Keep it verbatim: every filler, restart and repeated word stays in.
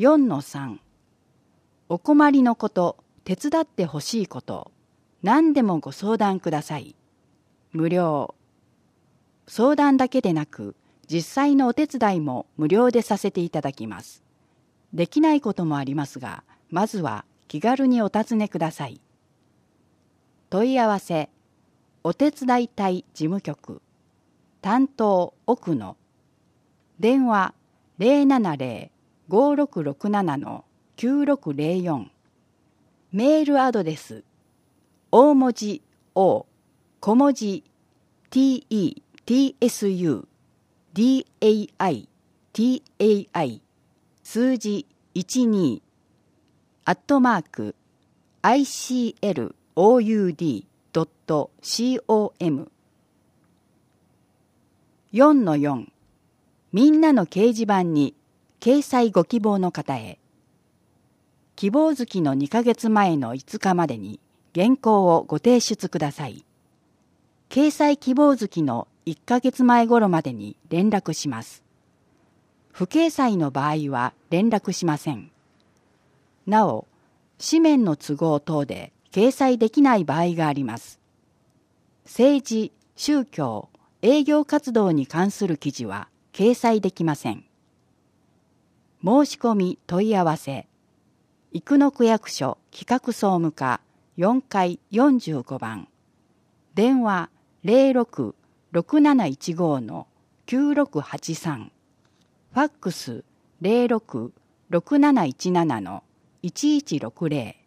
よんのさん お困りのこと、手伝ってほしいこと、何でもご相談ください。無料。相談だけでなく、実際のお手伝いも無料でさせていただきます。できないこともありますが、まずは気軽にお尋ねください。問い合わせ、お手伝い隊事務局、担当奥野、電話 ゼロななゼロ ごろくろくなな きゅうろくゼロよん、メールアドレス、大文字 O、小文字 ティーイーティーエスユーディーエーアイティーエーアイ 数字いちにアットマーク アイシーエルオーユーディードットコム よんのよん みんなの掲示板に掲載ご希望の方へ。希望月のにかげつまえのいつかまでに原稿をご提出ください。掲載希望月のいっかげつまえ頃までに連絡します。不掲載の場合は連絡しません。なお、紙面の都合等で掲載できない場合があります。政治、宗教、営業活動に関する記事は掲載できません。申し込み問い合わせ、生野区役所企画総務課よんかいよんじゅうごばん、電話 ゼロろく ろくなないちご きゅうろくはちさん、ファックス ゼロろく ろくなないちなな いちいちろくゼロ